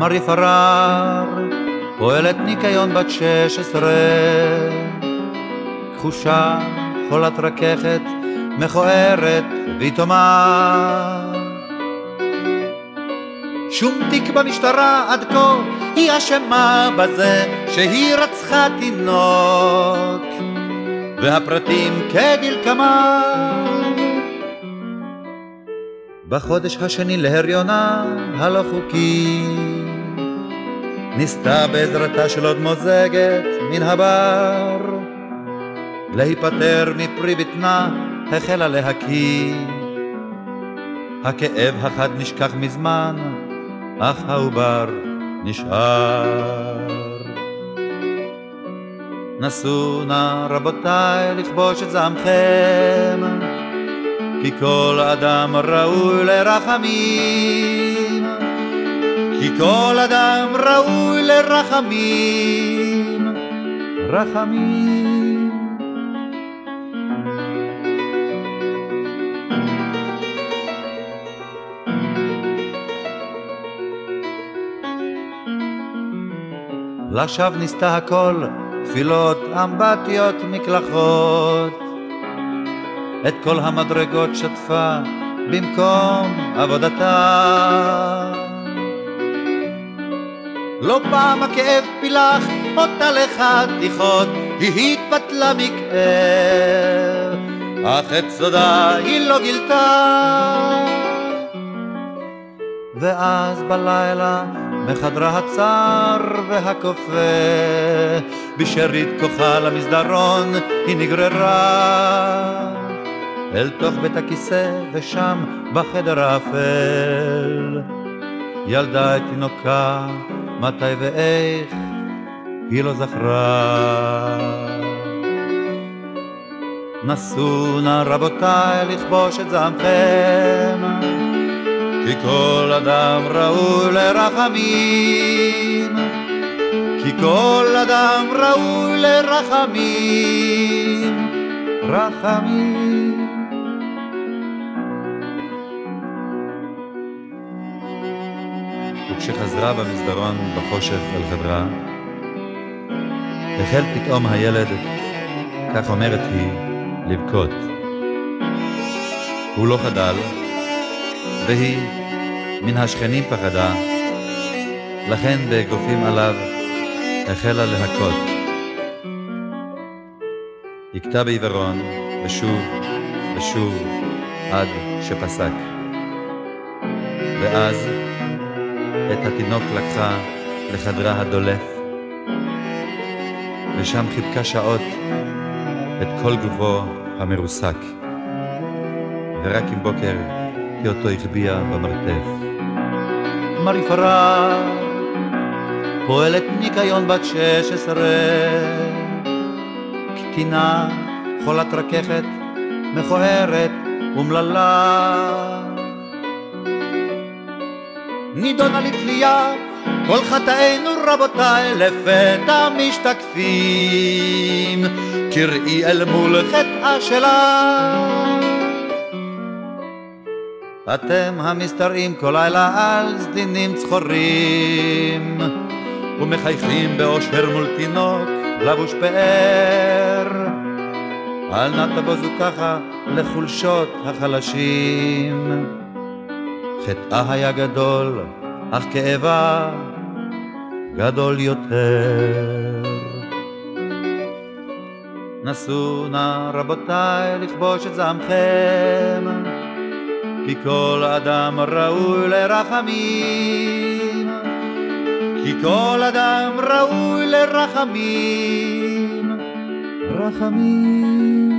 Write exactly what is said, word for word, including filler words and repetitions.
מרי פרר, פועלת ניקיון בת שש עשרה, כחושה, חולת רככת, מכוערת ויתומה. שום תיק במשטרה עד כה, היא אשמה בזה שהיא רצחה תינוק, והפרטים כדלקמן. בחודש השני להריונה הלא חוקי, ניסתה בעזרתה של עוד מוזגת מן הבר, להיפטר מפרי בטנה החלה להקיא. הכאב החד נשכח מזמן, אך העובר נשאר. נסו נא רבותיי לכבוש את זעמכם, כי כל אדם ראוי לרחמים, כי כל אדם ראוי לרחמים, רחמים. לשווא ניסתה הכל, תפילות, אמבטיות, מקלחות, את כל המדרגות שטפה במקום עבודתה. לא פעם הכאב פילח אותה לחתיכות, היא התפתלה מכאב, אך את סודה היא לא גילתה. ואז בלילה מחדרה הצר והכופה, בשארית כוחה למסדרון היא נגררה, אל תוך בית הכיסא, ושם בחדר האפל ילדה את תינוקה, מתי ואיך היא לא זכרה. נסו נא רבותיי לכבוש את זעמכם, כי כל אדם ראוי לרחמים, כי כל אדם ראוי לרחמים, רחמים. וכשחזרה במסדרון בחושך אל חדרה, החל פתאום הילד, כך אומרת היא, לבכות. הוא לא חדל, והיא מן השכנים פחדה, לכן באגרופים עליו החלה להכות. הכתה בעיוורון, ושוב ושוב עד שפסק. ואז את התינוק לקחה לחדרה הדולף, ושם חיבקה שעות את כל גופו המרוסק, ורק עם בוקר היא אותו החביאה במרתף. מרי פרר, פועלת ניקיון בת שש עשרה, קטינה, חולת רככת, מכוערת ומללה. נידונה לתלייה, כל חטאינו רבותיי לפתע משתקפים, קראי אל מול חטאה שלה. אתם המסתרעים כל לילה על סדינים צחורים, ומחייכים באושר מול תינוק לבוש פאר. אל נא תבוזו ככה לחולשות החלשים, חטאה היה גדול, אך כאבה גדול יותר. נסו נא רבותיי לכבוש את זעמכם, כי כל אדם ראוי לרחמים, כי כל אדם ראוי לרחמים, רחמים.